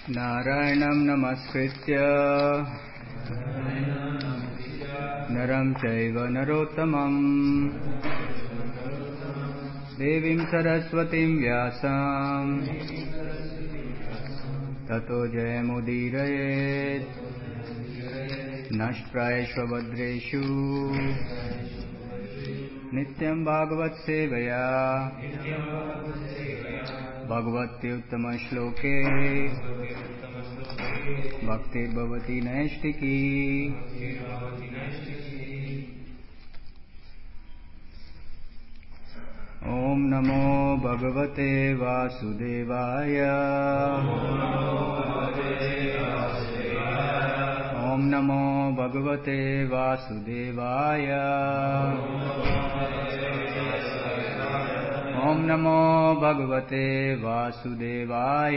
नारायणं नमस्कृत्य नरं चैव नरोत्तमं देवीं सरस्वतीं व्यासं ततो जयमुदीरयेत् नष्टप्रायेष्वभद्रेषु नित्यं भागवत सेवया भगवत्युत्तमश्लोके भक्तिर्भवति नैष्टिकी। ॐ नमो भगवते वासुदेवाय ॐ नमो भगवते वासुदेवाय ॐ नमो भगवते वासुदेवाय।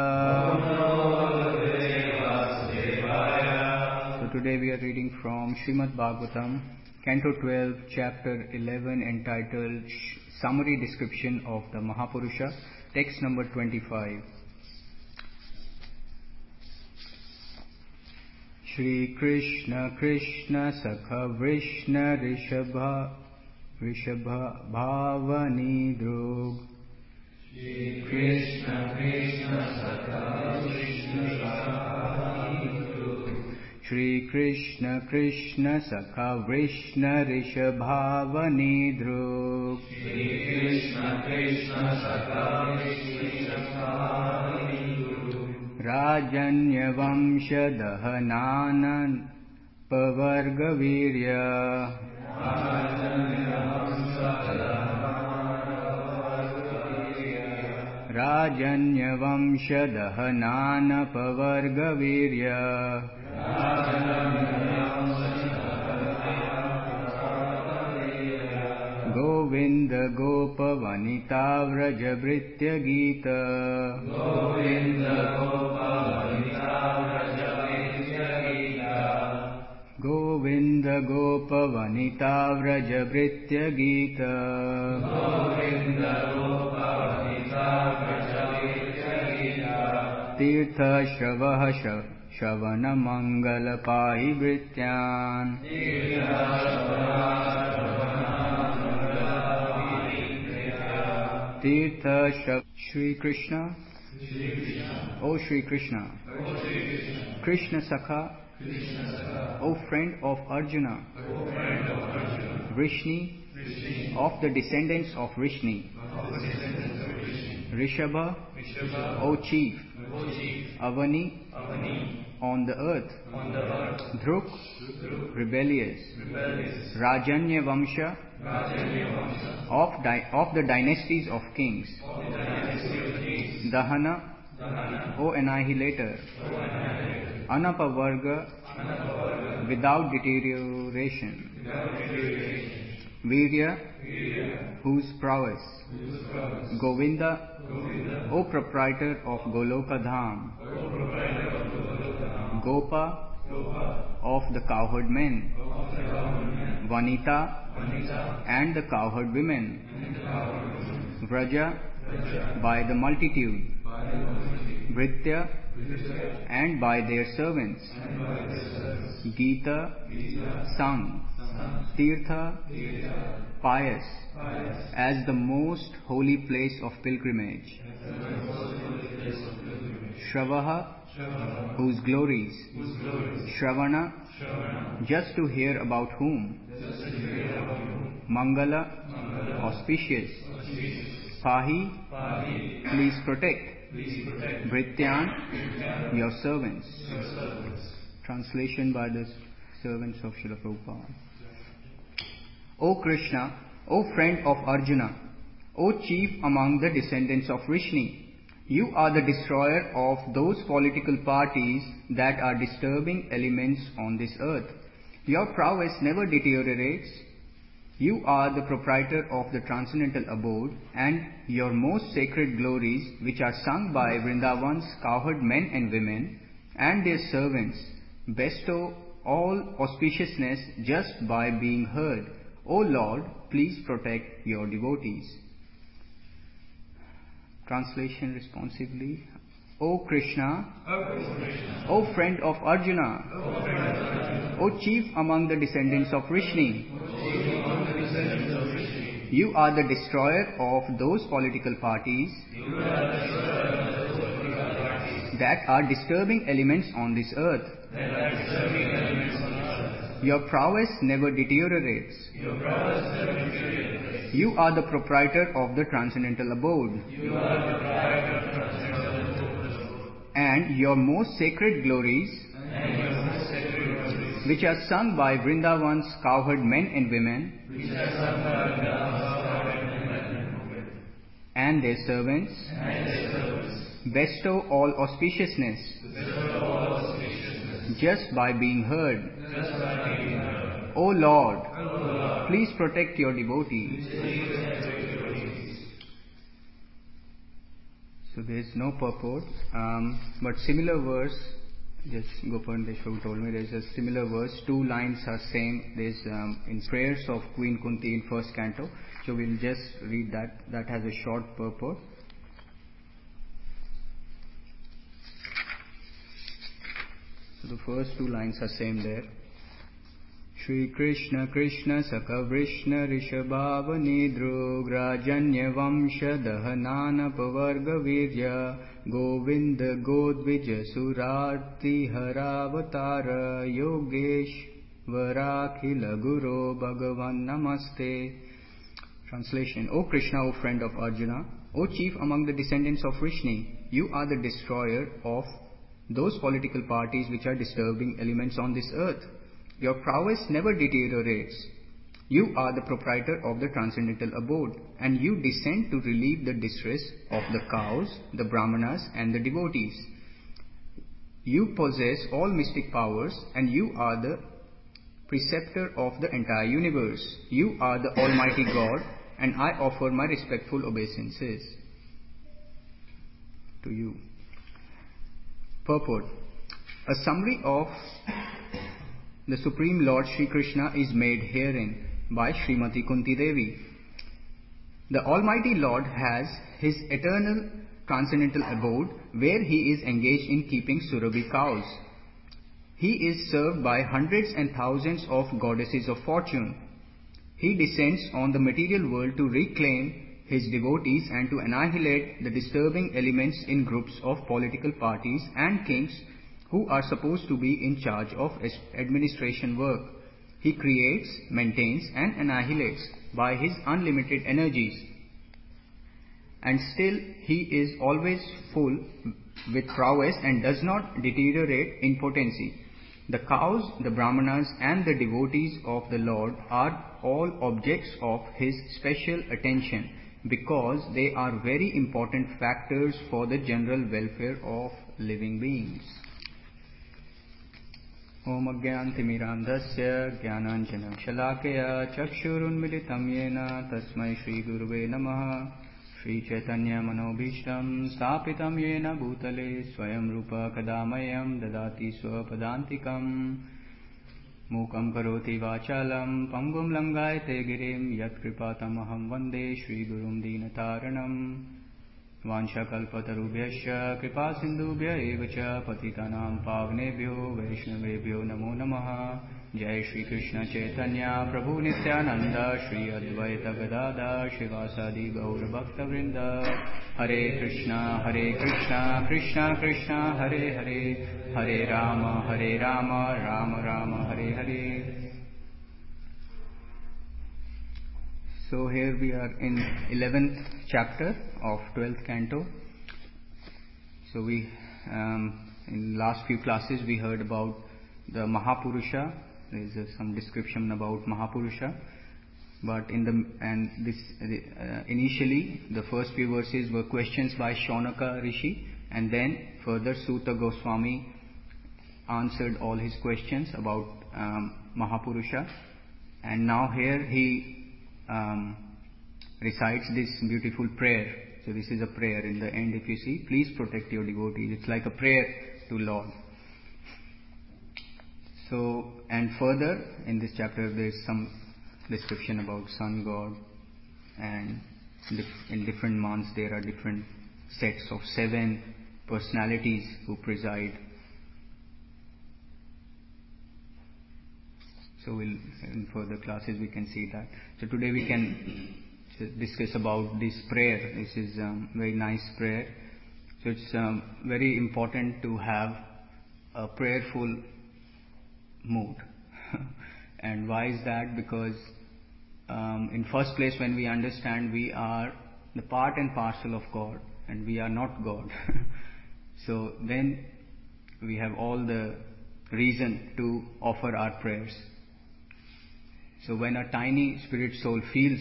So today we are reading from Srimad Bhagavatam, Canto 12, Chapter 11, entitled Summary Description of the Mahapurusha, text number 25. Shri Krishna Krishna Sakha Vrishna Rishabha Bhavani Drog. Shri Krishna Krishna Sakha Vrishna Bhavani Drog. Shri Krishna Krishna Sakha Vrishna Rishabhavani Drog. Shri Krishna Krishna Sakha Vrishna Bhavani Drog. Rajanya Vamsha Dahanan Pavarga Virya. Rajanya Vamsha Dahanana Pavarga Virya. Govinda Gopa Vanita Vraja Britya Gita. Govinda Gopa Vanita Vraja Britya Gita. Govinda Gopa Vanita Vraja Britya Gita. Govinda Gopa Vanita Vraja Britya Gita. Tirtha Shravaha Shavana Mangala Pahi Brityan. Tirtha Shavana Tirtha Shri Krishna. Shri Krishna. O Shri Krishna. O Shri Krishna. Krishna Sakha. Krishna Sakha. O friend of Arjuna. O friend of Arjuna. Vrishni. Vrishni. Of the descendants of Vrishni. Of the descendants of Vrishni. Rishabha. Rishabha. O chief. O chief. Avani. Avani. On the earth. On the earth. Druk. Druk. Rebellious. Rebellious. Rajanya Vamsha. Rajanya Vamsha. Of the dynasties of kings. Of the dynasty of kings. Dahana. Dahana. O annihilator. O annihilator. Anapavarga. Anapavarga. Without deterioration. Without deterioration. Virya. Virya. Whose prowess. Whose prowess. Govinda. Govinda. O proprietor of Goloka Dham. O proprietor of Goloka Dham. Gopa. Gopa. Of the cowherd men. Of the cowherd men. Vanita. Vanita. And the cowherd women. And the cowherd women. Vraja. Vraja. By the multitude. By the multitude. Vritya. Vritya. And by their servants. And by their servants. Gita. Gita. Sung. Sung. Tirtha. Tirtha. Pious. Pious. As the most holy place of pilgrimage. As the most holy place of pilgrimage. Shravaha. Shravaha. Whose glories. Whose glories. Shravana. Shravana. Just to hear about whom. Just to hear about whom. Mangala. Mangala. Auspicious. Auspicious. Pahi. Pahi. Please protect. Please protect. Vrityan. Vrityan. Your servants. Your servants. Translation by the servants of Srila Prabhupada. O Krishna, O friend of Arjuna, O chief among the descendants of Vrishni, you are the destroyer of those political parties that are disturbing elements on this earth. Your prowess never deteriorates. You are the proprietor of the transcendental abode, and your most sacred glories, which are sung by Vrindavan's cowherd men and women and their servants, bestow all auspiciousness just by being heard. O Lord, please protect your devotees. Translation responsively. O Krishna, O friend of Arjuna, O chief among the descendants of Vrishni, you are the destroyer of those political parties that are disturbing elements on this earth. Your prowess never deteriorates. You are the proprietor of the transcendental abode. And your most sacred glories, which are sung by Vrindavan's cowherd men and women, and their servants, bestow all auspiciousness just by being heard. O Lord, please protect your devotees. So there is no purport, but similar verse, just Gopan Deshwar told me, there is a similar verse, 2 lines are same. There is in prayers of Queen Kunti in first canto. So we'll just read that. That has a short purport. So the first 2 lines are same there. Shri Krishna Krishna Saka Vrishna Rishabhava Nidro Grajanya Vamsha Dahanana Pavarga Virya Govinda Godvija Surati Haravatara Yogesh Varakhila Guru Bhagavan Namaste. Translation. O Krishna, O friend of Arjuna, O chief among the descendants of Vrishni, you are the destroyer of those political parties which are disturbing elements on this earth. Your prowess never deteriorates. You are the proprietor of the transcendental abode, and you descend to relieve the distress of the cows, the brahmanas, and the devotees. You possess all mystic powers, and you are the preceptor of the entire universe. You are the Almighty God, and I offer my respectful obeisances to you. Purport. A summary of the Supreme Lord Sri Krishna is made herein by Srimati Kunti Devi. The Almighty Lord has his eternal transcendental abode where he is engaged in keeping Surabhi cows. He is served by hundreds and thousands of goddesses of fortune. He descends on the material world to reclaim his devotees and to annihilate the disturbing elements in groups of political parties and kings who are supposed to be in charge of administration work. He creates, maintains and annihilates by his unlimited energies. And still he is always full with prowess and does not deteriorate in potency. The cows, the brahmanas and the devotees of the Lord are all objects of his special attention because they are very important factors for the general welfare of living beings. Om Agyantimirandasya Jnananjana Shalakaya Chakshurunmilitam Yena Tasmai Shri Guruve Namaha Shri Chaitanya Manobhishtam Stapitam Yena Bhutale Swayam Rupa Kadamayam Dadati Swapadantikam Mukam Karoti Vachalam Pangum Langayate Girim Yat Kripatamaham Vande Shri Gurum Dinataranam Vanshakalpatarubhyasya Kripa Sindhubhya Evacha Patitanam Pavnebhyo Vaishnavebhyo Namo Namaha Jai Shri Krishna Chaitanya Prabhu Nityananda Shri Advaita Gadada Shivasadi Gaura Bhakta Vrinda Hare Krishna Krishna Krishna Hare Hare Hare Rama Rama Rama Hare Hare. So here we are in 11th chapter of 12th canto. So we in last few classes we heard about the Mahapurusha. There is some description about Mahapurusha, but initially the first few verses were questions by Shaunaka Rishi, and then further Suta Goswami answered all his questions about Mahapurusha, and now here he recites this beautiful prayer. So this is a prayer in the end, if you see, please protect your devotees. It's like a prayer to Lord. So, and further in this chapter there is some description about sun god, and in different months there are different sets of 7 personalities who preside. So in further classes we can see that. So today we can discuss about this prayer. This is very nice prayer. So it's very important to have a prayerful mood. And why is that? Because in first place, when we understand we are the part and parcel of God and we are not God, so then we have all the reason to offer our prayers. So when a tiny spirit soul feels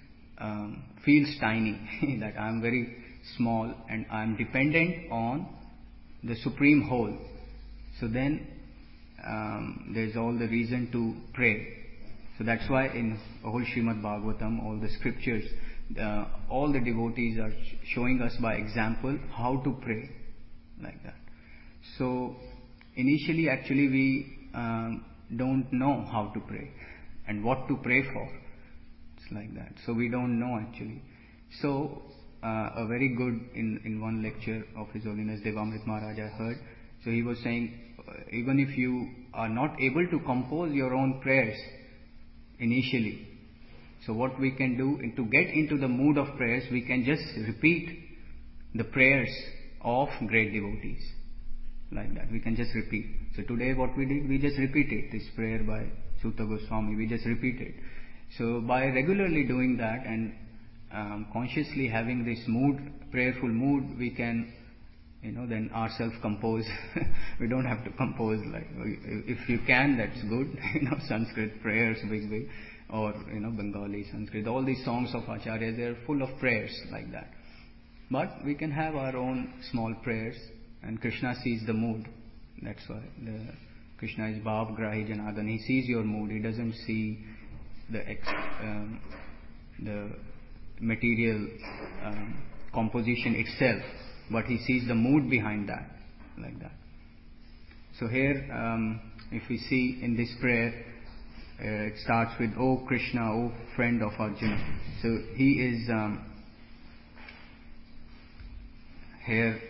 tiny, that I am very small and I am dependent on the Supreme Whole, so then there is all the reason to pray. So that's why in whole Srimad Bhagavatam, all the scriptures, all the devotees are showing us by example how to pray like that. So initially actually we don't know how to pray and what to pray for. It's like that. So we don't know actually. So a very good, in one lecture of His Holiness Devamrit Maharaj I heard, so he was saying, even if you are not able to compose your own prayers initially, so what we can do to get into the mood of prayers, we can just repeat the prayers of great devotees like that. We can just repeat. So today what we did, we just repeated this prayer by Sutta Goswami. We just repeated. So by regularly doing that and consciously having this mood, prayerful mood, we can, then ourselves compose. We don't have to compose like, if you can, that's good. Sanskrit prayers, big, or Bengali, Sanskrit. All these songs of Acharya, they're full of prayers like that. But we can have our own small prayers, and Krishna sees the mood. That's why Krishna is Bhav Grahi Janardhan. He sees your mood. He doesn't see the material composition itself, but he sees the mood behind that, like that. So here, if we see in this prayer, it starts with, "O Krishna, O friend of Arjuna." So he is here,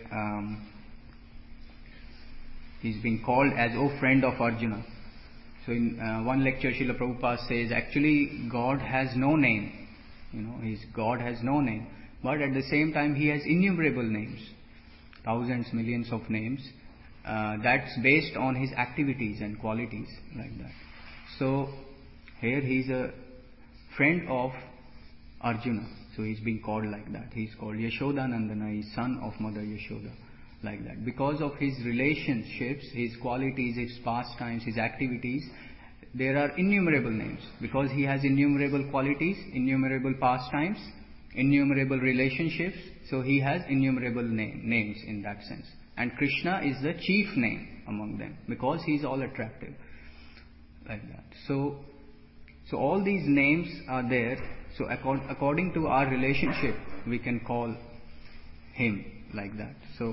he's being called as "O friend of Arjuna." So in one lecture, Srila Prabhupada says, actually God has no name. God has no name. But at the same time, He has innumerable names. Thousands, millions of names. That's based on His activities and qualities like that. So here He is a friend of Arjuna. So He's being called like that. He's called Yashodanandana. He's son of Mother Yashoda. Like that. Because of His relationships, His qualities, His pastimes, His activities, there are innumerable names. Because He has innumerable qualities, innumerable pastimes, innumerable relationships, so He has innumerable names in that sense. And Krishna is the chief name among them, because He is all attractive. Like that. So all these names are there. So according to our relationship, we can call Him like that. So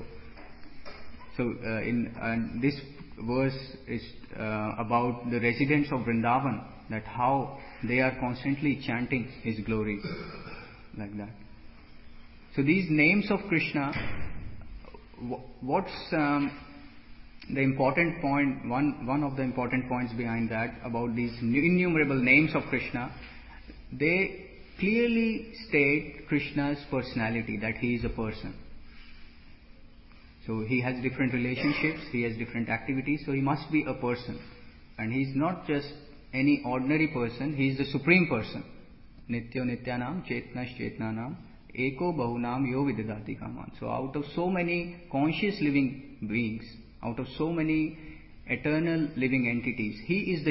in this verse is about the residents of Vrindavan, that how they are constantly chanting His glories, like that. So these names of Krishna, what's the important point? One of the important points behind that, about these innumerable names of Krishna, they clearly state Krishna's personality, that He is a person. So He has different relationships, He has different activities, so He must be a person. And He is not just any ordinary person, He is the Supreme Person. Nityo Nityanam Chetnash Chetnanam Eko Bahunam Yo Vidadati Kaman. So out of so many conscious living beings, out of so many eternal living entities, He is the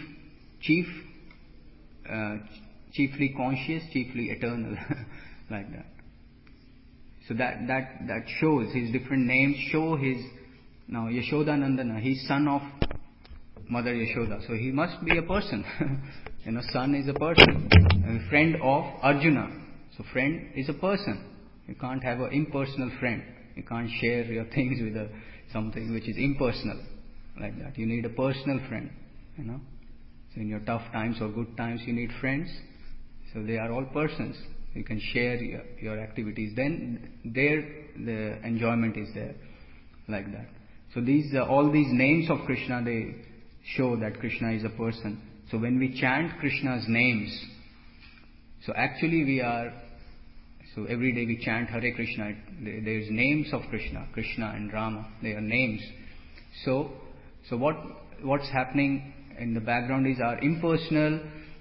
chiefly conscious, chiefly eternal, like that. So that shows His different names, show His, now Yashodanandana, He's son of Mother Yashoda, so He must be a person. Son is a person, a friend of Arjuna. So friend is a person. You can't have an impersonal friend. You can't share your things with something which is impersonal, like that. You need a personal friend, So in your tough times or good times, you need friends. So they are all persons. You can share your activities. Then there the enjoyment is there. like that. So these all these names of Krishna, they show that Krishna is a person. So when we chant Krishna's names, so actually so every day we chant Hare Krishna. There's names of Krishna, Krishna and Rama. They are names. So what's happening in the background is our impersonal.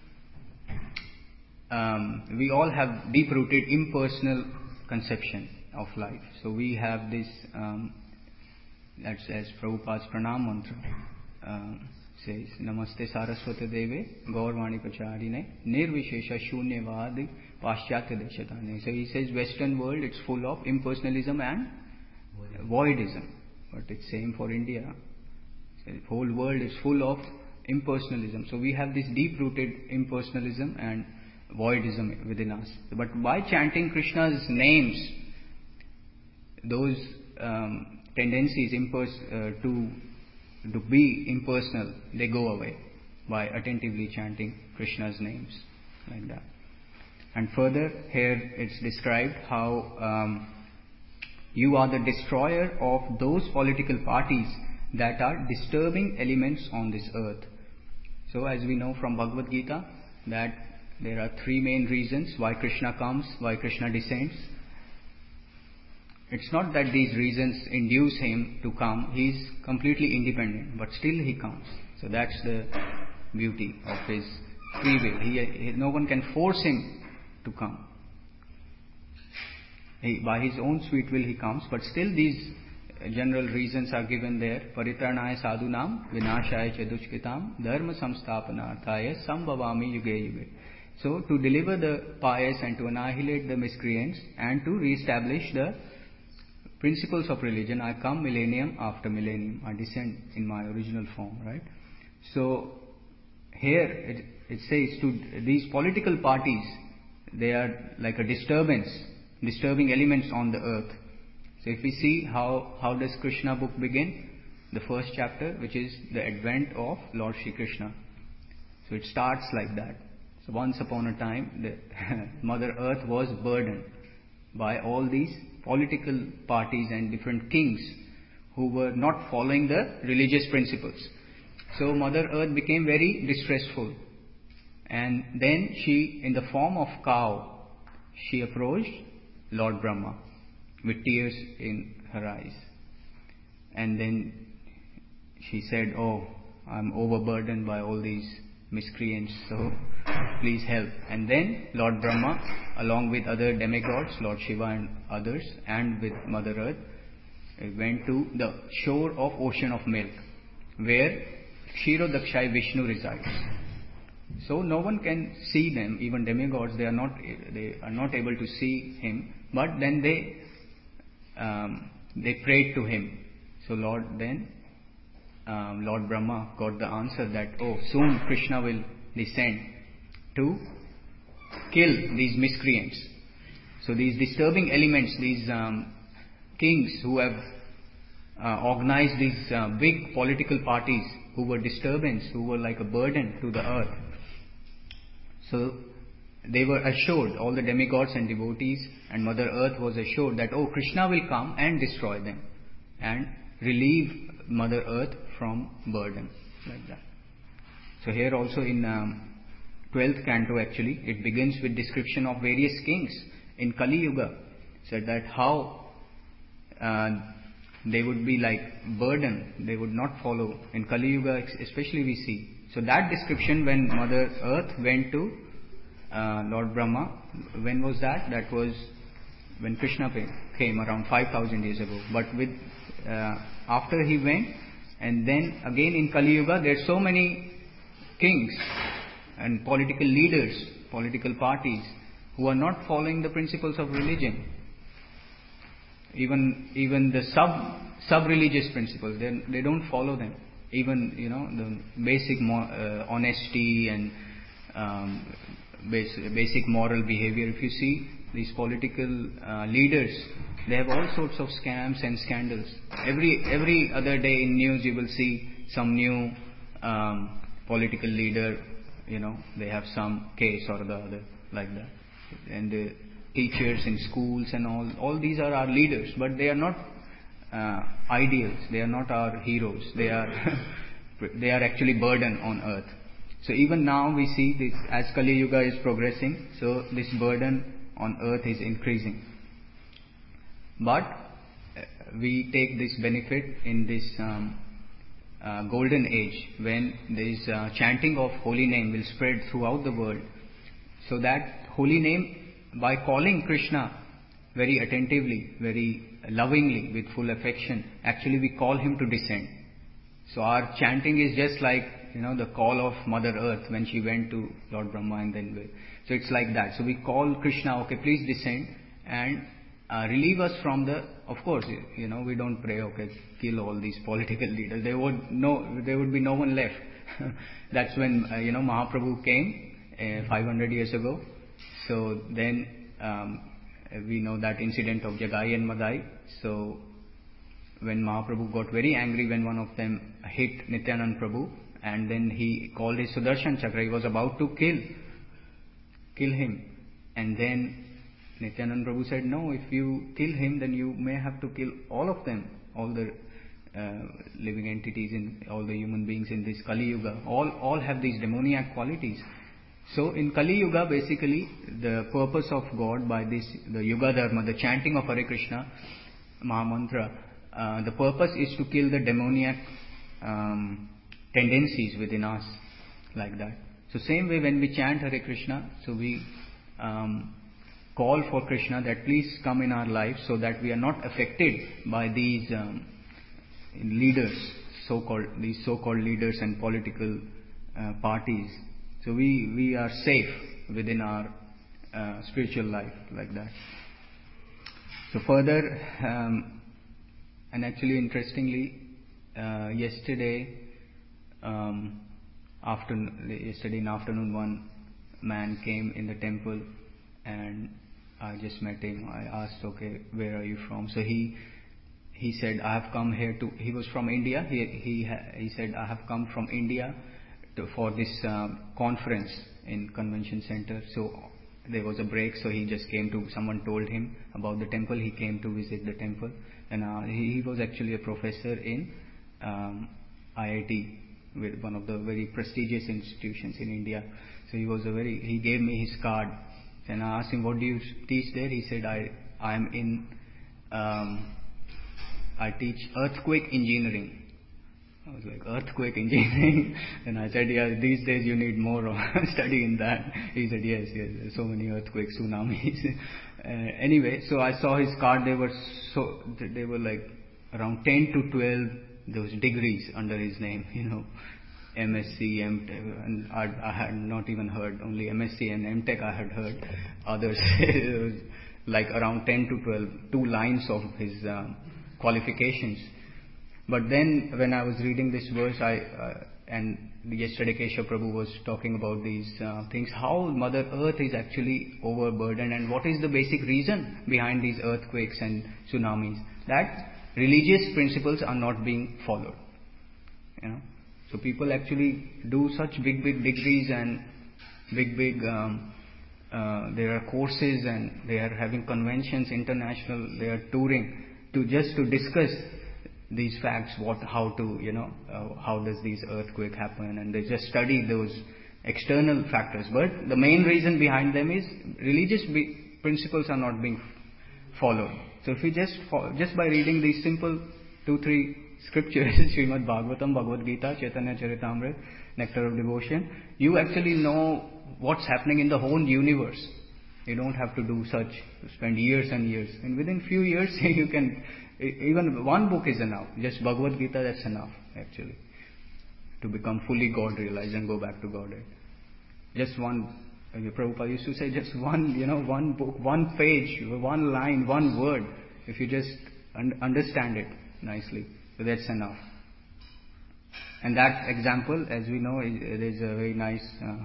We all have deep-rooted impersonal conception of life. So we have this. That's as Prabhupada's pranam mantra says, Namaste Saraswati Deve Gaurvani Pacharine Nirvishesha Shunyavadi Paschatya Deshatane. So he says Western world, it's full of impersonalism and voidism. But it's same for India. So the whole world is full of impersonalism. So we have this deep-rooted impersonalism and voidism within us. But by chanting Krishna's names, those tendencies to be impersonal, they go away by attentively chanting Krishna's names, like that. And further, here it's described how you are the destroyer of those political parties that are disturbing elements on this earth. So as we know from Bhagavad Gita, that there are three main reasons why Krishna comes, why Krishna descends. It's not that these reasons induce him to come. He is completely independent, but still he comes. So that's the beauty of his free will. No one can force him to come. By his own sweet will he comes, but still these general reasons are given there. Paritarnaya sadhunam, vinashaya chadushkitam, dharma samsthapanarthaya, sambhavami yuge yuge. So to deliver the pious and to annihilate the miscreants and to re-establish the principles of religion, I come millennium after millennium. I descend in my original form, right? So here it says to these political parties, they are like a disturbing elements on the earth. So if we see how does Krishna book begin? The first chapter, which is the advent of Lord Shri Krishna. So it starts like that. So once upon a time, the Mother Earth was burdened by all these political parties and different kings who were not following the religious principles. So Mother Earth became very distressful. And then she, in the form of cow, she approached Lord Brahma with tears in her eyes. And then she said, "Oh, I'm overburdened by all these miscreants, so please help." And then Lord Brahma, along with other demigods, Lord Shiva and others, and with Mother Earth, went to the shore of Ocean of Milk, where Kshirodakshai Vishnu resides. So no one can see them, even demigods, they are not able to see him, but then they prayed to him. So Lord Brahma got the answer that, soon Krishna will descend to kill these miscreants. So these disturbing elements, these kings who have organized these big political parties, who were disturbance, who were like a burden to the earth. So they were assured, all the demigods and devotees and Mother Earth was assured that, Krishna will come and destroy them and relieve Mother Earth from burden, like that. So here also in 12th canto actually, it begins with description of various kings in Kali Yuga, said that how they would be like burden, they would not follow. In Kali Yuga especially we see. So that description when Mother Earth went to Lord Brahma, when was that? That was when Krishna came around 5,000 years ago. But after he went, and then again in Kali Yuga, there are so many kings and political leaders, political parties, who are not following the principles of religion. Even the sub-religious principles, they don't follow them. Even, the basic honesty and basic moral behavior. If you see these political leaders, they have all sorts of scams and scandals. Every other day in news you will see some new political leader, they have some case or the other, like that. And the teachers in schools and all these are our leaders, but they are not ideals. They are not our heroes. They are they are actually burden on earth. So even now we see this, as Kali Yuga is progressing, so this burden on earth is increasing. But we take this benefit in this golden age, when this chanting of holy name will spread throughout the world. So that holy name, by calling Krishna very attentively, very lovingly, with full affection, actually we call him to descend. So our chanting is just like, the call of Mother Earth when she went to Lord Brahma and then... So it's like that. So we call Krishna, okay, please descend and relieve us from the... Of course, we don't pray, okay, kill all these political leaders. There would be no one left. That's when, Mahaprabhu came 500 years ago. So then we know that incident of Jagai and Madai. So when Mahaprabhu got very angry when one of them hit Nityanand Prabhu, and then he called his Sudarshan Chakra, he was about to kill him. And then Nityanand Prabhu said, no, if you kill him, then you may have to kill all of them, all the living entities, in all the human beings in this Kali Yuga. All have these demoniac qualities. So in Kali Yuga, basically, the purpose of God by this, the Yuga Dharma, the chanting of Hare Krishna Mahamantra, the purpose is to kill the demoniac tendencies within us, like that. So same way when we chant Hare Krishna, so we call for Krishna that please come in our lives so that we are not affected by these leaders, these so-called leaders and political parties. So we are safe within our spiritual life, like that. So further, and actually interestingly, yesterday in afternoon, one man came in the temple and I just met him. I asked, okay, where are you from? So he said, I have come here he was from India. He said, I have come from India for this conference in convention center. So there was a break, so he just came someone told him about the temple. He came to visit the temple. And he was actually a professor in IIT, with one of the very prestigious institutions in India. So he gave me his card. And I asked him, what do you teach there? He said, I teach earthquake engineering. I was like, earthquake engineering? And I said, yeah, these days you need more of study in that. He said, yes, there's so many earthquakes, tsunamis. Anyway, so I saw his card. They were like around 10 to 12 those degrees under his name, MSc, MTech, and I had not even heard, only MSc and MTech I had heard. Others, it was like around 10 to 12, 2 lines of his qualifications. But then when I was reading this verse, and yesterday Keshav Prabhu was talking about these things, how Mother Earth is actually overburdened, and what is the basic reason behind these earthquakes and tsunamis? That religious principles are not being followed. So people actually do such big degrees and there are courses, and they are having conventions, international, they are touring to discuss these facts, how does this earthquake happen, and they just study those external factors. But the main reason behind them is religious principles are not being followed. So if we just by reading these simple 2-3 scriptures, Srimad Bhagavatam, Bhagavad Gita, Chaitanya Charitamrita, Nectar of Devotion, you actually know what's happening in the whole universe. You don't have to spend years and years. And within few years, you can, even one book is enough. Just Bhagavad Gita, that's enough, actually, to become fully God realized and go back to Godhead. Just one, Prabhupada used to say, just one book, one page, one line, one word. If you just understand it nicely, so that's enough. And that example, as we know, it is a very nice,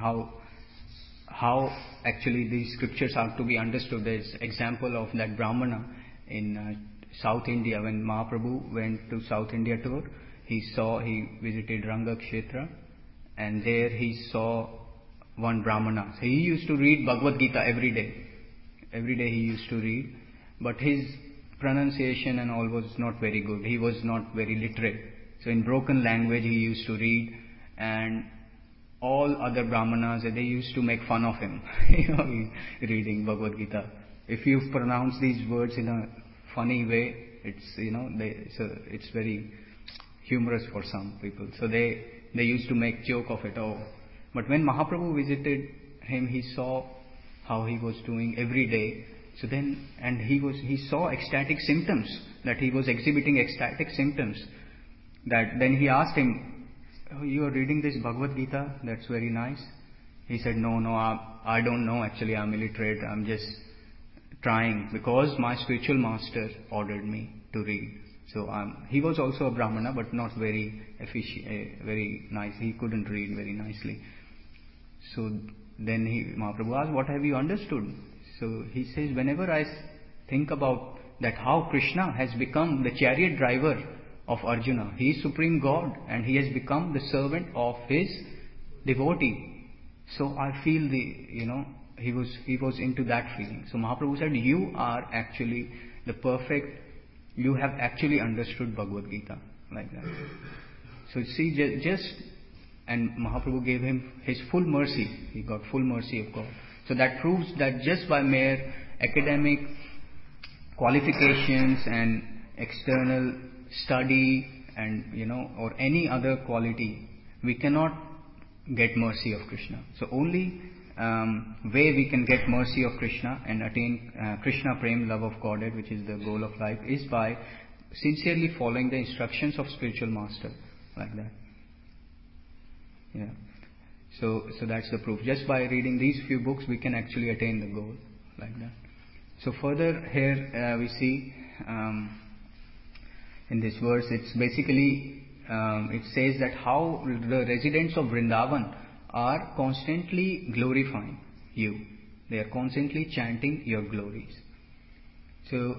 how actually these scriptures are to be understood. There's example of that Brahmana in South India. When Mahaprabhu went to South India tour, he visited Ranga Kshetra, and there he saw one Brahmana. So he used to read Bhagavad Gita every day. Every day he used to read. But his pronunciation and all was not very good. He was not very literate. So in broken language he used to read, and all other Brahmanas, they used to make fun of him. He's reading Bhagavad Gita. If you pronounce these words in a funny way, it's very humorous for some people. So they used to make joke of it. Oh, but when Mahaprabhu visited him, he saw how he was doing every day. So then, and he saw ecstatic symptoms, that he was exhibiting ecstatic symptoms. That then he asked him, "Oh, you are reading this Bhagavad Gita? That's very nice." He said, "No, I don't know. Actually, I'm illiterate. I'm just trying because my spiritual master ordered me to read." So he was also a Brahmana, but not very very nice. He couldn't read very nicely. So then Mahaprabhu asked, "What have you understood?" So he says, "Whenever I think about that, how Krishna has become the chariot driver of Arjuna, he is Supreme God and he has become the servant of his devotee. So I feel he was into that feeling." So Mahaprabhu said, "You are actually the perfect. You have actually understood Bhagavad Gita like that." So see, and Mahaprabhu gave him his full mercy. He got full mercy of God. So that proves that just by mere academic qualifications and external study and or any other quality, we cannot get mercy of Krishna. So only way we can get mercy of Krishna and attain Krishna Prem, love of Godhead, which is the goal of life, is by sincerely following the instructions of spiritual master, like that. Yeah. So that's the proof. Just by reading these few books, we can actually attain the goal, like that. So further here we see in this verse, it's basically it says that how the residents of Vrindavan are constantly glorifying you. They are constantly chanting your glories. So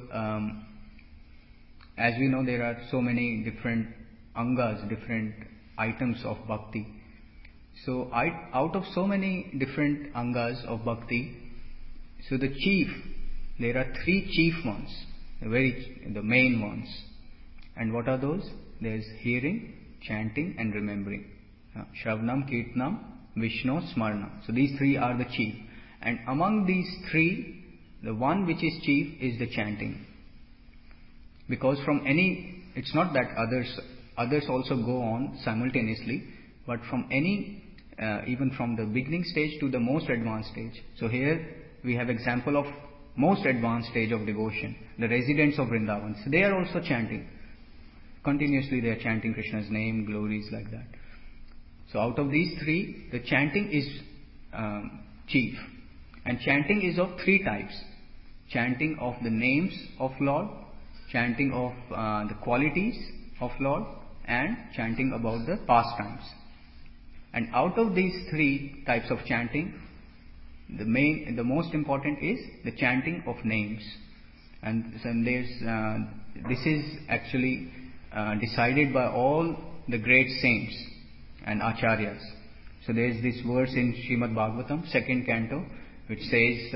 as we know, there are so many different angas, different items of bhakti. So out of so many different angas of bhakti, so the chief, there are three chief ones, the main ones. And what are those? There's hearing, chanting and remembering. Shravanam, Kirtanam, Vishnu, Smarna. So these three are the chief. And among these three, the one which is chief is the chanting. Because it's not that others also go on simultaneously, but from even from the beginning stage to the most advanced stage. So here we have example of most advanced stage of devotion, the residents of Vrindavan. So they are also chanting. Continuously they are chanting Krishna's name, glories, like that. So out of these three, the chanting is chief. And chanting is of three types. Chanting of the names of Lord, chanting of the qualities of Lord, and chanting about the pastimes. And out of these three types of chanting, the most important is the chanting of names. And this is actually decided by all the great saints and acharyas. So there is this verse in Srimad Bhagavatam, 2nd canto, which says,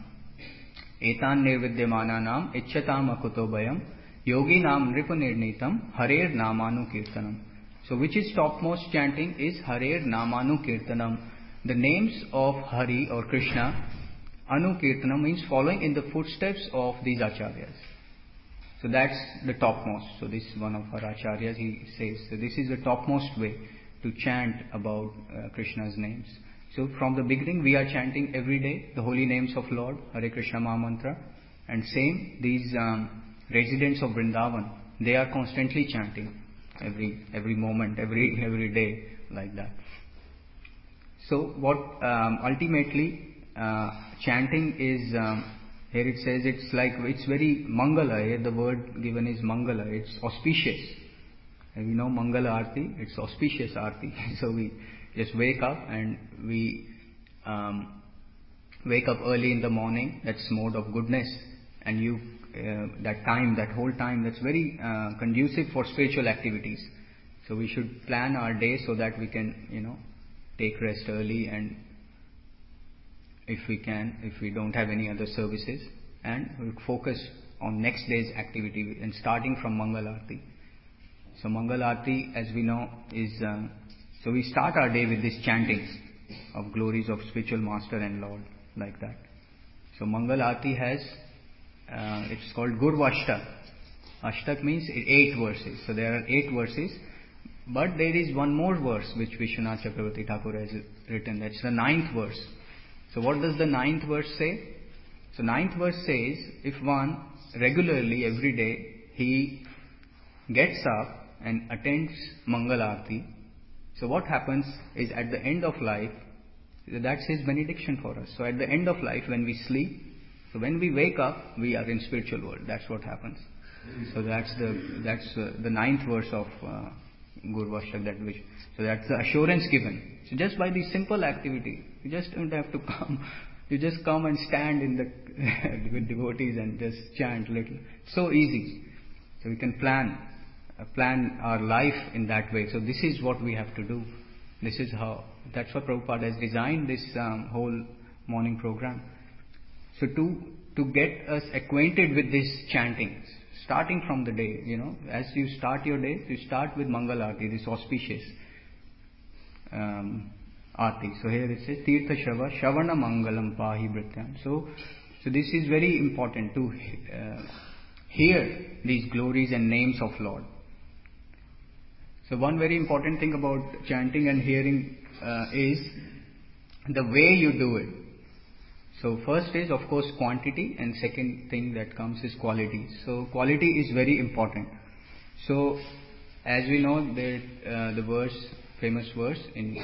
"Etan nirvidyamananam ichchatam akuto bhayam yoginam nripanirnitam harer namanu kirtanam." So which is topmost chanting is Harer namanu kirtanam. The names of Hari or Krishna, Anu Kirtanam means following in the footsteps of these acharyas. So that's the topmost. So this is one of our acharyas, he says, so this is the topmost way to chant about Krishna's names. So from the beginning we are chanting every day the holy names of Lord, Hare Krishna Maha Mantra. And same, these residents of Vrindavan, they are constantly chanting every moment, every day, like that. So what ultimately chanting is, here it says it's very Mangala. Here the word given is Mangala. It's auspicious. And we know Mangala Arti, it's auspicious Arti. So we just wake up and we wake up early in the morning. That's mode of goodness. And that whole time, that's very conducive for spiritual activities. So we should plan our day so that we can, take rest early, and if we don't have any other services, and we focus on next day's activity and starting from Mangal Aarti. So Mangal Aarti, as we know, is so we start our day with these chantings of glories of spiritual master and Lord, like that. So Mangal Aarti has it's called Gurvashtak. Ashtak means 8 verses. So there are 8 verses, but there is one more verse which Vishwanath Chakravarti Thakur has written. That's the 9th verse. So what does the 9th verse say? So 9th verse says, if one regularly every day he gets up and attends Mangal Aarti, so what happens is at the end of life, that's his benediction for us. So at the end of life, when we sleep, so when we wake up, we are in spiritual world. That's what happens. So that's the 9th verse of Gurvashtak. So that's the assurance given. So just by this simple activity, you just don't have to come. You just come and stand in the with devotees and just chant little. So easy. So we can plan our life in that way. So this is what we have to do. This is how. That's what Prabhupada has designed this whole morning program. So to get us acquainted with this chanting, starting from the day, as you start your day, you start with Mangal Aarti, this auspicious Aarti. So here it says, Tirtha Shavana Mangalam Pahi Bhrityam. So this is very important to hear these glories and names of Lord. So one very important thing about chanting and hearing is the way you do it. So first is of course quantity, and second thing that comes is quality. So quality is very important. So as we know, the verse, famous verse in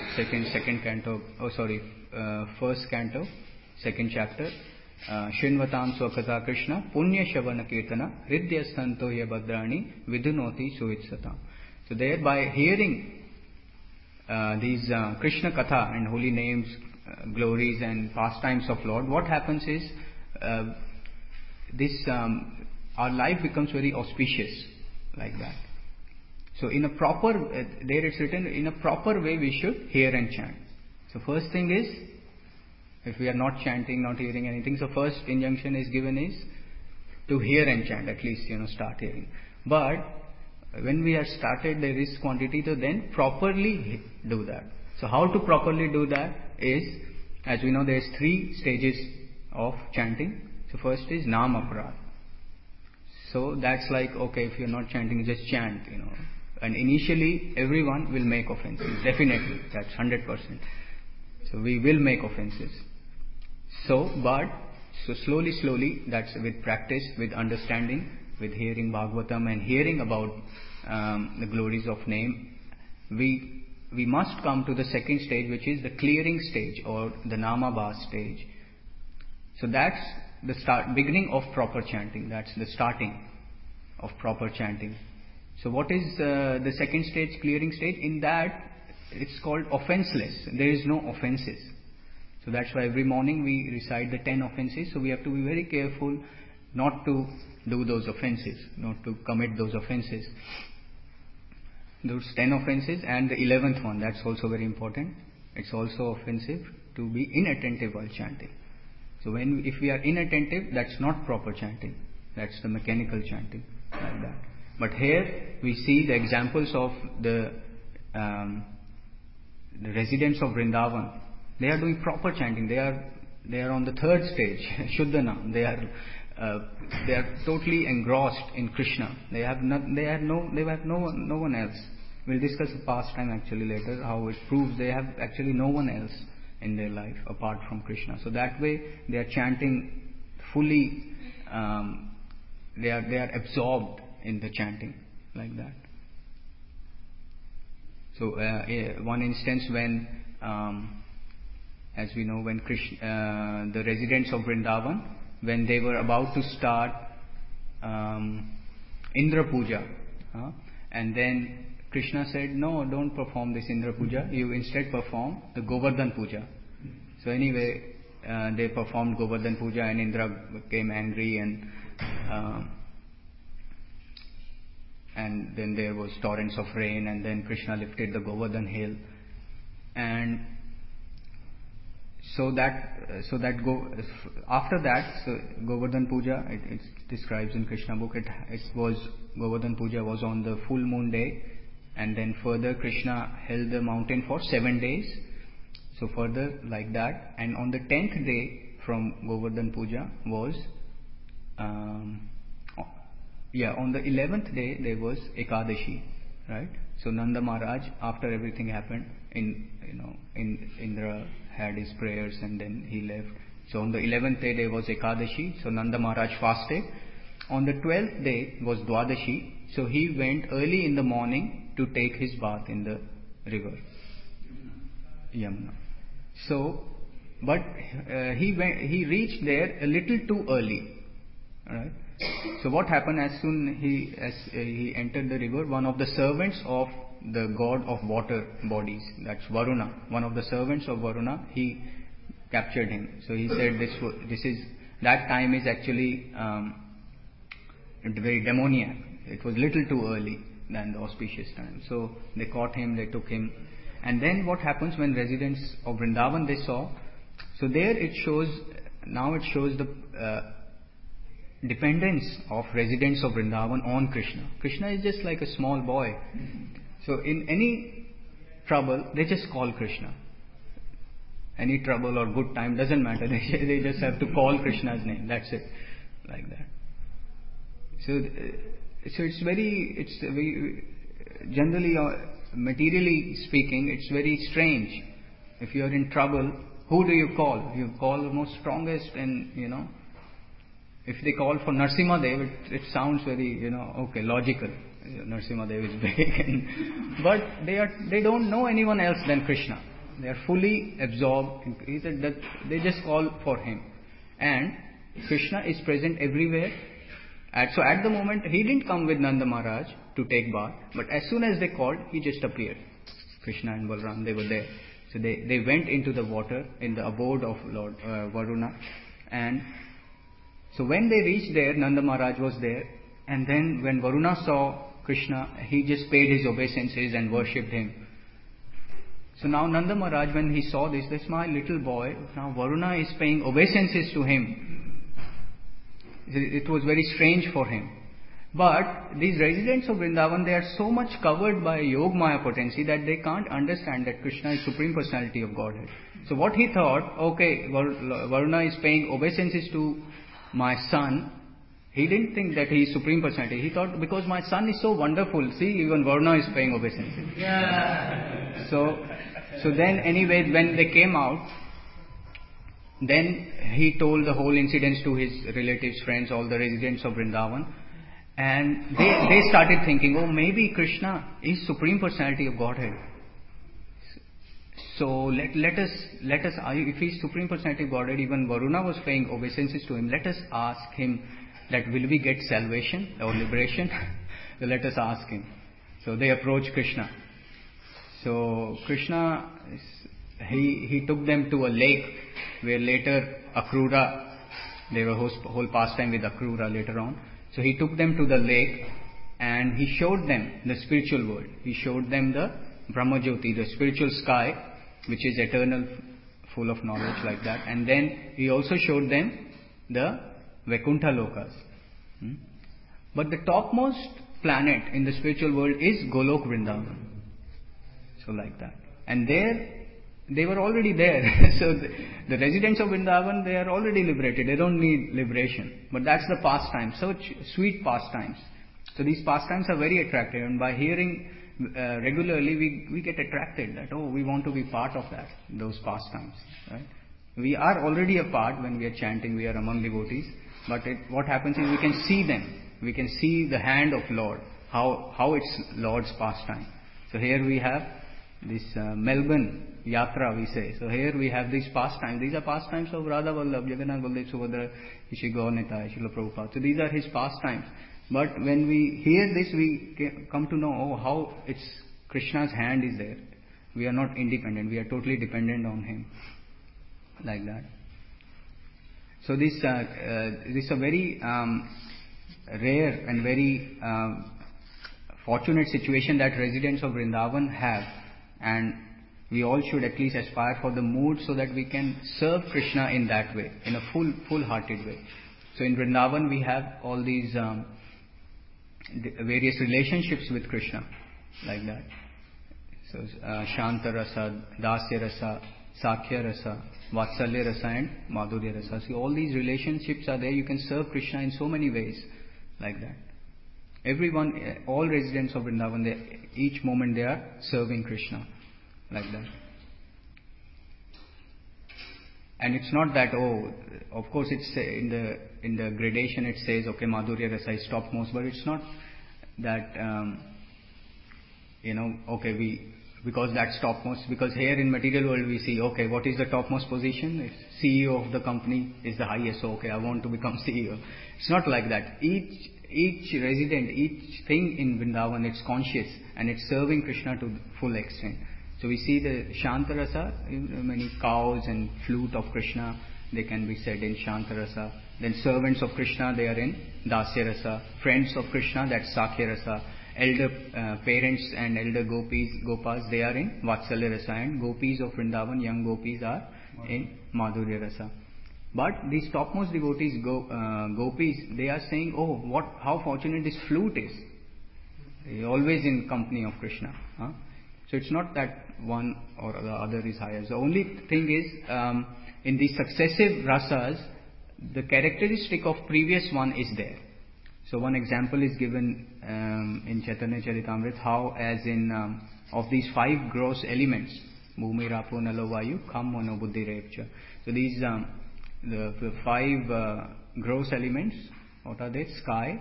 first canto, second chapter, Shinvatam Swakata Krishna Punya Shavana Kirtana Hridya Santo Yabhadrani Vidunoti Suitsatam. So there, by hearing these Krishna Katha and holy names, glories and pastimes of Lord, what happens is our life becomes very auspicious, like that. So in a proper, there it's written, in a proper way we should hear and chant. So first thing is, if we are not chanting, not hearing anything, so first injunction is given is to hear and chant, at least start hearing. But when we are started, there is quantity to then properly do that. So how to properly do that is, as we know, there is 3 stages of chanting. So first is Nam Aparad. So that's like, okay, if you're not chanting, just chant, And initially, everyone will make offenses. Definitely, that's 100%. So we will make offenses. So slowly, that's with practice, with understanding, with hearing Bhagavatam and hearing about the glories of name, we must come to the second stage, which is the clearing stage or the Namabhas stage. So that's the beginning of proper chanting. That's the starting of proper chanting. So what is the second stage, clearing stage? In that, it's called offenseless. There is no offenses. So that's why every morning we recite the 10 offenses. So we have to be very careful not to do those offenses, not to commit those offenses. Those 10 offenses, and the 11th one, that's also very important. It's also offensive to be inattentive while chanting. So if we are inattentive, that's not proper chanting. That's the mechanical chanting, like that. But here we see the examples of the residents of Vrindavan. They are doing proper chanting. They are on the 3rd stage, Shuddhanam. They are totally engrossed in Krishna. They have no one else. We'll discuss the pastime actually later, how it proves they have actually no one else in their life apart from Krishna. So that way they are chanting fully. They are absorbed in the chanting, like that. So one instance when, as we know, when Krishna, the residents of Vrindavan, when they were about to start Indra Puja, and then Krishna said, no, don't perform this Indra Puja, you instead perform the Govardhan Puja. So anyway, they performed Govardhan Puja and Indra became angry, and then there was torrents of rain, and then Krishna lifted the Govardhan hill. And After that, Govardhan Puja, it describes in Krishna book, Govardhan Puja was on the full moon day, and then further Krishna held the mountain for 7 days. So further like that, and on the 10th day from Govardhan Puja was, on the 11th day there was Ekadashi, right? So Nanda Maharaj, after everything happened, Indra had his prayers and then he left. So on the 11th day there was Ekadashi, so Nanda Maharaj fasted. On the 12th day was Dwadashi, so he went early in the morning to take his bath in the river Yamuna. So, but he reached there a little too early, right? So what happened, as he entered the river, one of the servants of the god of water bodies, that's Varuna, one of the servants of Varuna, he captured him. So he said that time is actually very demoniac. It was little too early than the auspicious time. So they caught him, they took him. And then what happens when residents of Vrindavan they saw, so there it shows the dependence of residents of Vrindavan on Krishna. Krishna is just like a small boy. So in any trouble, they just call Krishna. Any trouble or good time, doesn't matter. They just have to call Krishna's name. That's it. Like that. So it's very generally, materially speaking, it's very strange. If you are in trouble, who do you call? You call the most strongest, and if they call for Narsimha Dev, it sounds very, logical. Narsimha Dev is big, but they don't know anyone else than Krishna. They are fully absorbed. They just call for him, and Krishna is present everywhere. So at the moment, he didn't come with Nanda Maharaj to take bath, but as soon as they called, he just appeared. Krishna and Balram, they were there. So they went into the water in the abode of Lord Varuna, and so when they reached there, Nanda Maharaj was there, and then when Varuna saw Krishna, he just paid his obeisances and worshipped him. So now Nanda Maharaj, when he saw this my little boy, now Varuna is paying obeisances to him. It was very strange for him. But these residents of Vrindavan, they are so much covered by Yogamaya potency that they can't understand that Krishna is Supreme Personality of Godhead. So what he thought, okay, Varuna is paying obeisances to my son. He didn't think that he is Supreme Personality. He thought, because my son is so wonderful, see, even Varuna is paying obeisances. Yeah. So then anyway, when they came out, then he told the whole incidents to his relatives, friends, all the residents of Vrindavan. And they started thinking, oh, maybe Krishna is Supreme Personality of Godhead. So let us, if he is Supreme Personality of Godhead, even Varuna was paying obeisances to him, let us ask him that will we get salvation or liberation? So let us ask him. So they approached Krishna. So Krishna, he took them to a lake where later Akrura, they were whole pastime with Akrura later on. So he took them to the lake and he showed them the spiritual world. He showed them the Brahmajyoti, the spiritual sky, which is eternal, full of knowledge like that. And then he also showed them the Vaikuntha Lokas. But the topmost planet in the spiritual world is Golok Vrindavan. So like that. And there, they were already there. So the residents of Vrindavan, they are already liberated. They don't need liberation. But that's the pastime. Such sweet pastimes. So these pastimes are very attractive. And by hearing regularly, we get attracted that, oh, we want to be part of that, those pastimes. Right? We are already a part when we are chanting, we are among devotees. But what happens is we can see them. We can see the hand of Lord, how it's Lord's pastime. So here we have this Melbourne Yatra, we say. So here we have these pastimes. These are pastimes of Radha Vallabh, Jagannath Baldev Subhadra, Shri Gaur Nitai, Srila Prabhupada. So these are his pastimes. But when we hear this, we come to know how it's Krishna's hand is there. We are not independent. We are totally dependent on him. Like that. So this is a very rare and very fortunate situation that residents of Vrindavan have. And We all should at least aspire for the mood so that we can serve Krishna in that way, in a full-hearted way. So in Vrindavan we have all these various relationships with Krishna, like that. So Shanta Rasa, Dasya Rasa, Sakhya Rasa, Vatsalya Rasa and Madhurya Rasa. So all these relationships are there. You can serve Krishna in so many ways, like that. Everyone, all residents of Vrindavan, each moment they are serving Krishna, like that. And it's not that, of course it's in the gradation it says, okay, Madhurya Rasa is topmost, but it's not that, because that's topmost, because here in material world we see, okay, what is the topmost position? It's CEO of the company is the highest, so okay, I want to become CEO. It's not like that. Each resident, each thing in Vrindavan, it's conscious and it's serving Krishna to the full extent. So we see the Shantarasa, many cows and flute of Krishna, they can be said in Shantarasa. Then servants of Krishna, they are in Dasya Rasa. Friends of Krishna, that's Sakhya Rasa. Elder parents and elder Gopas, they are in Vatsalya Rasa. And Gopis of Vrindavan, young Gopis are in Madhurya Rasa. But these topmost devotees, Gopis, they are saying, how fortunate this flute is. Always in company of Krishna. Huh? So it's not that one or the other is higher. The only thing is, in these successive rasas, the characteristic of previous one is there. So one example is given in Chaitanya Charitamrita, how as in of these 5 gross elements, Bhumi, Rapo, Nalo, Vayu, Kham, Mano, Buddhi, Repcha. So these the 5 gross elements, what are they? Sky,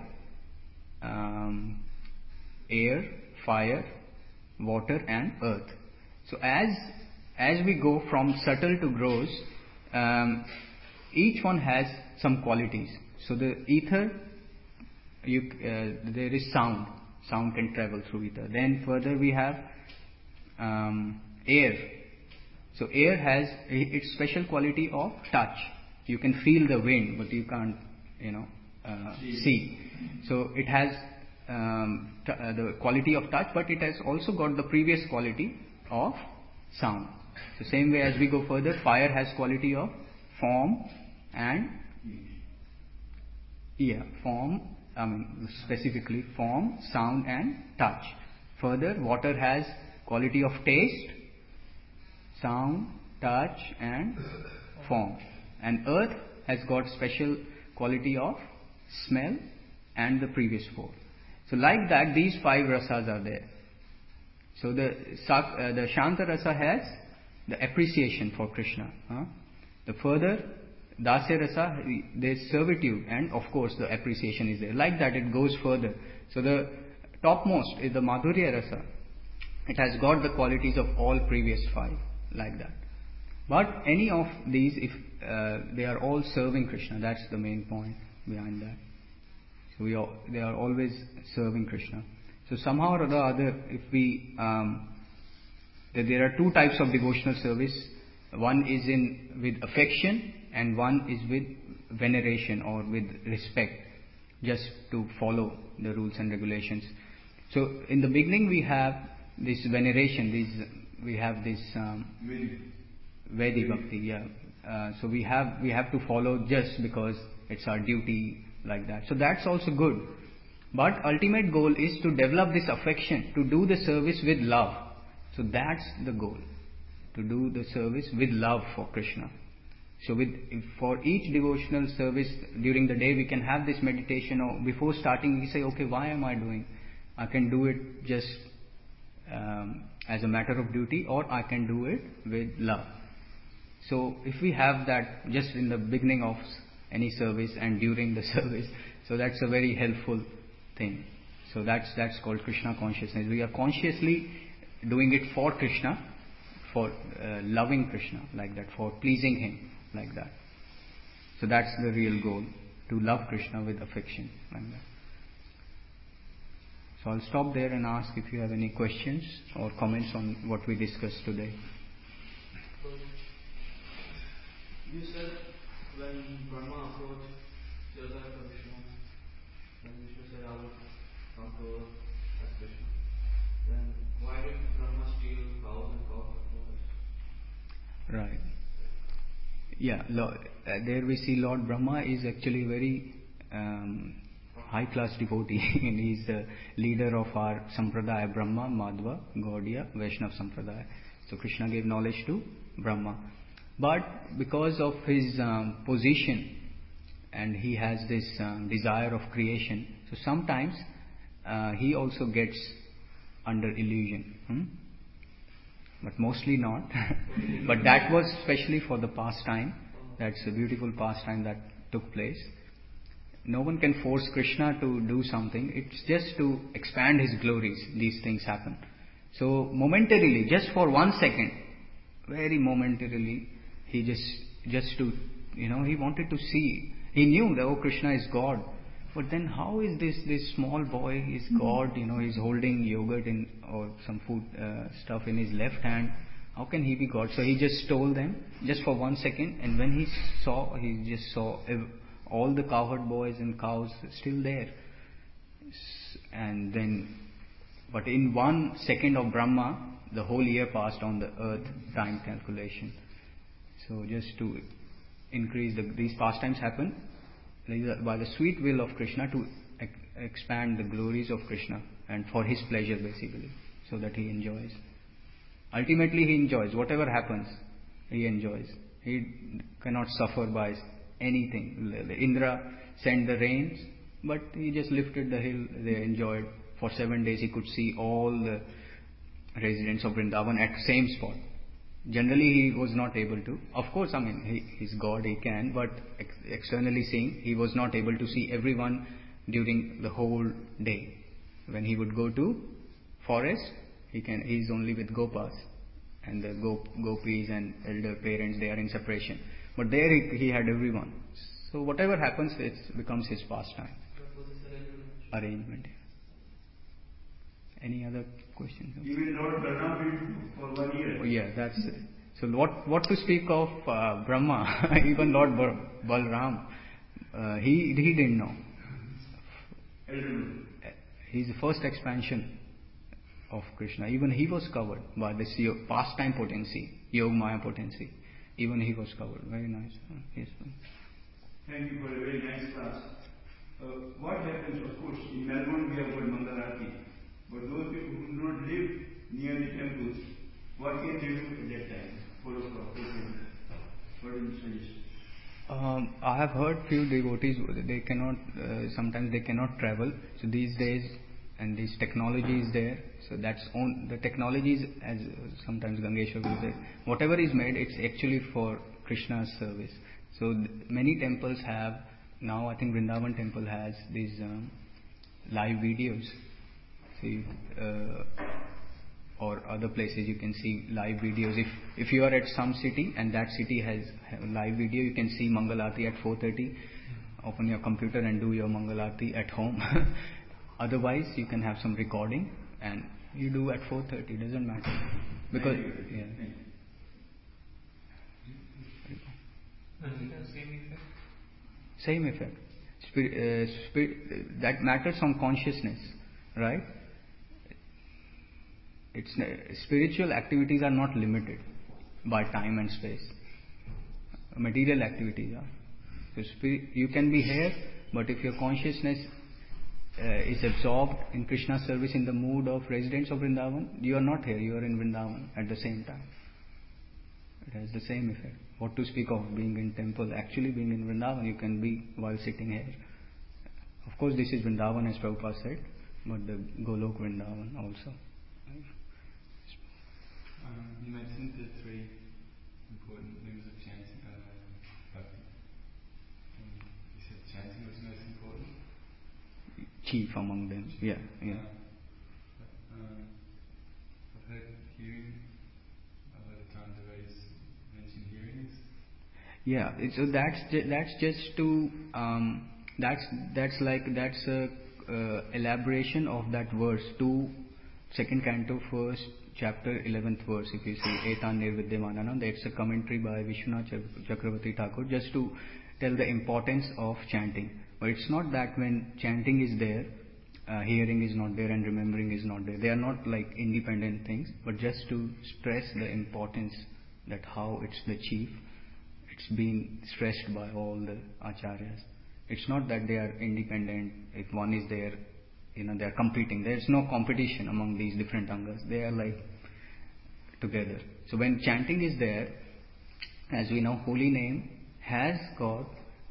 air, fire, water and earth. So as we go from subtle to gross, each one has some qualities. So the ether, there is sound can travel through ether. Then further we have air. So air has its special quality of touch. You can feel the wind, but you can't see. So it has the quality of touch, but it has also got the previous quality of sound. So same way as we go further, fire has quality of form and specifically form, sound and touch. Further, water has quality of taste, sound, touch and form. And earth has got special quality of smell and the previous 4. So like that, these 5 rasas are there. So the Shanta Rasa has the appreciation for Krishna. The further Dasya Rasa, there's servitude and of course the appreciation is there. Like that it goes further. So the topmost is the Madhurya Rasa. It has got the qualities of all previous 5, like that. But any of these, if they are all serving Krishna, that's the main point behind that. So they are always serving Krishna. So somehow or the other, if we there are 2 types of devotional service. One is with affection and one is with veneration or with respect, just to follow the rules and regulations. So in the beginning we have this veneration, we have this Vedi Bhakti, so we have to follow just because it's our duty, like that. So that's also good. But ultimate goal is to develop this affection, to do the service with love. So that's the goal, to do the service with love for Krishna. So for each devotional service during the day, we can have this meditation, or before starting we say, okay, why am I doing? I can do it just as a matter of duty, or I can do it with love. So if we have that just in the beginning of any service and during the service, so that's a very helpful thing. So that's called Krishna consciousness. We are consciously doing it for Krishna, for loving Krishna, like that, for pleasing Him, like that. So that's the real goal, to love Krishna with affection, like that. So I'll stop there and ask if you have any questions or comments on what we discussed today. You said when Brahma approached Jadavata Vishnu, when Vishnu said, I will come to earth as Krishna, then why did Brahma steal cows and cows of flowers? Right. Yeah, there we see Lord Brahma is actually very high class devotee and he's the leader of our Sampradaya, Brahma, Madhva, Gaudiya, Vaishnav Sampradaya. So Krishna gave knowledge to Brahma. But because of his position and he has this desire of creation, so sometimes he also gets under illusion. But mostly not. But that was especially for the pastime. That's a beautiful pastime that took place. No one can force Krishna to do something. It's just to expand his glories. These things happen. So momentarily, just for 1 second, very momentarily, he just to, he wanted to see. He knew that, oh, Krishna is God. But then how is this small boy is God, he's holding yogurt or some food stuff in his left hand. How can he be God? So he just told them, just for 1 second, and when he just saw all the cowherd boys and cows still there. And then, but in 1 second of Brahma, the whole year passed on the earth time calculation. So just to increase these pastimes happen by the sweet will of Krishna to expand the glories of Krishna and for his pleasure basically, so that he enjoys. Ultimately he enjoys. Whatever happens, he enjoys. He cannot suffer by anything. Indra sent the rains, but he just lifted the hill. They enjoyed. For 7 days he could see all the residents of Vrindavan at same spot. Generally he was not able to. Of course, he's God, he can, but externally seeing, he was not able to see everyone during the whole day. When he would go to forest, he's only with Gopas. And the gopis and elder parents, they are in separation. But there he had everyone. So whatever happens, it becomes his pastime. Arrangement. Any other questions? Even Lord Brahma did for 1 year. Oh, yeah, that's it. So what to speak of Brahma? Even Lord Balram, he didn't know. He's the first expansion of Krishna. Even he was covered by this pastime potency, Yoga Maya potency. Even he was covered. Very nice. Yes. Thank you for a very nice class. What happens, of course, in Melbourne we have got Mangalarti. But those people who do not live near the temples, what can they do at that time? 4 o'clock, what do you suggest? I have heard few devotees, they cannot, sometimes they cannot travel. So these days, and this technology is there. So the technology is, as sometimes Gangeshwar will say, whatever is made, it's actually for Krishna's service. So many temples have, now I think Vrindavan temple has these live videos. See, or other places you can see live videos. If you are at some city and that city has live video, you can see Mangalarti at 4:30. Open your computer and do your Mangalarti at home. Otherwise, you can have some recording and you do at 4:30. Doesn't matter because same effect. That matters on consciousness, right? Spiritual activities are not limited by time and space. Material activities are. So you can be here, but if your consciousness is absorbed in Krishna's service in the mood of residents of Vrindavan, you are not here, you are in Vrindavan at the same time. It has the same effect. What to speak of being in temple, actually being in Vrindavan, you can be while sitting here. Of course, this is Vrindavan as Prabhupada said, but the Golok Vrindavan also. You mentioned the 3 important things of chanting. Bhakti. You said chanting was most important. Chief among them, yeah. I've heard hearing. A lot of times the rays mention hearings. Yeah, so that's just to that's a elaboration of that verse 2, 2nd canto, 1st chapter, 11th verse. If you see Etan Nirvidyamanana, that's a commentary by Vishwanath Chakravarti Thakur, just to tell the importance of chanting. But it's not that when chanting is there, hearing is not there and remembering is not there. They are not like independent things, but just to stress the importance that how it's the chief. It's been stressed by all the acharyas. It's not that they are independent. If one is there, they are competing. There is no competition among these different angas. They are like together. So when chanting is there, as we know, holy name has got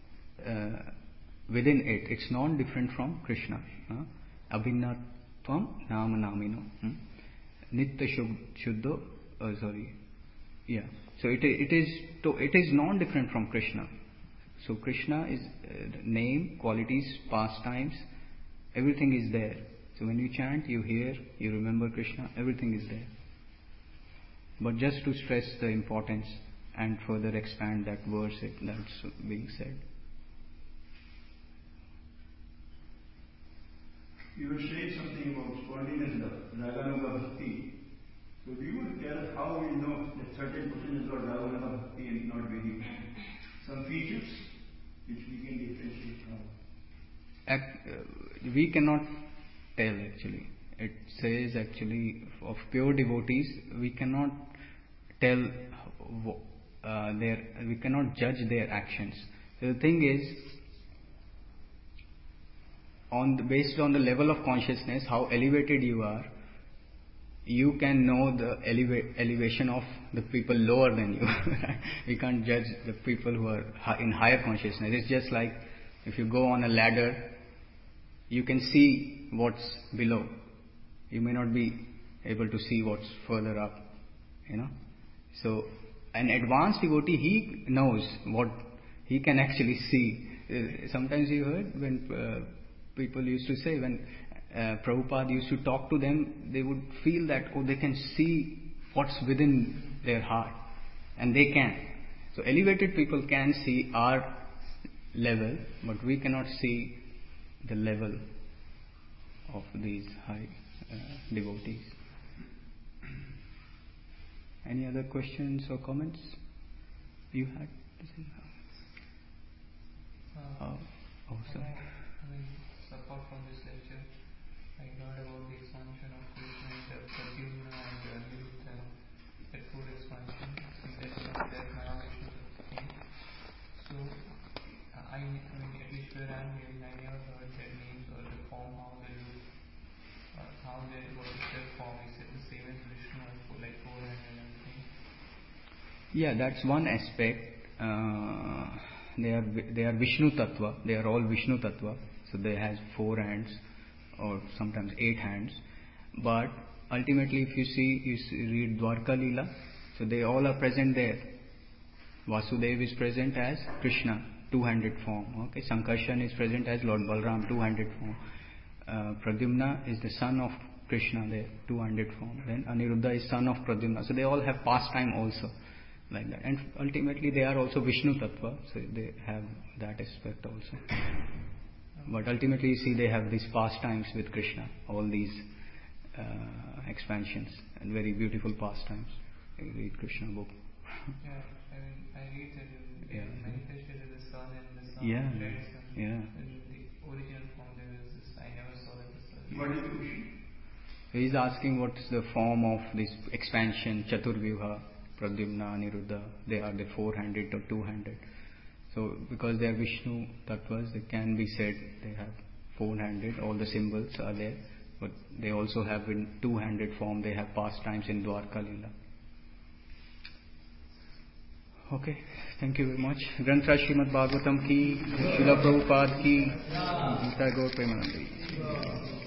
within it. It's not different from Krishna. Abhinnatvam nama namino. Nitya shuddho. Yeah. So it is not different from Krishna. So Krishna is name, qualities, pastimes, everything is there. So when you chant, you hear, you remember Krishna, everything is there. But just to stress the importance and further expand that verse that's being said. You were saying something about spontaneous love, Raganuga Bhakti. So do you want to tell us how we know that certain person has got Raganuga Bhakti and not Vedic? Some features which we can differentiate from? We cannot tell actually. It says actually of pure devotees, we cannot tell we cannot judge their actions. So the thing is, based on the level of consciousness, how elevated you are, you can know the elevation of the people lower than you. We can't judge the people who are in higher consciousness. It's just like if you go on a ladder, you can see what's below. You may not be able to see what's further up. So an advanced devotee, he knows what he can actually see. Sometimes you heard when people used to say, when Prabhupada used to talk to them, they would feel that, they can see what's within their heart. And they can. So elevated people can see our level, but we cannot see the level of these high devotees. Any other questions or comments you had to say? Sir. Apart from this lecture, I heard about the expansion of Krishna in the Pradyumna and Aniruddha, that full expansion, and that Mahavishnu came. So, at least where I am living, I never heard their names or the form, how they look, or what is their form. Is it the same as Vishnu, like 4 and everything? Yeah, that's one aspect. They are Vishnu Tattva. They are all Vishnu Tattva. So they have 4 hands or sometimes 8 hands. But ultimately, if you read Dwarka Leela, so they all are present there. Vasudeva is present as Krishna, 2-handed form. Okay, Sankarshan is present as Lord Balram, 2-handed form. Pradyumna is the son of Krishna there, 2-handed form. Then Aniruddha is son of Pradyumna. So they all have pastime also, like that. And ultimately they are also Vishnu Tattva, so they have that aspect also. But ultimately, you see, they have these pastimes with Krishna, all these expansions, and very beautiful pastimes. You read Krishna book. Yeah, I read that they manifested as the sun and the sun. Yeah, yeah. In the original form, there was this. I never saw that the sun. What is the question? He is asking what's the form of this expansion, Chaturvyuha, Pradyumna, Aniruddha. They are the 4-handed or 2-handed. So, because they are Vishnu Tattvas, they can be said they have 4-handed, all the symbols are there, but they also have in 2-handed form, they have pastimes in Dwarka Leela. Okay, thank you very much. Granth Srimad Bhagavatam ki, Srila Prabhupada ki, Gita Gaur Premanandi.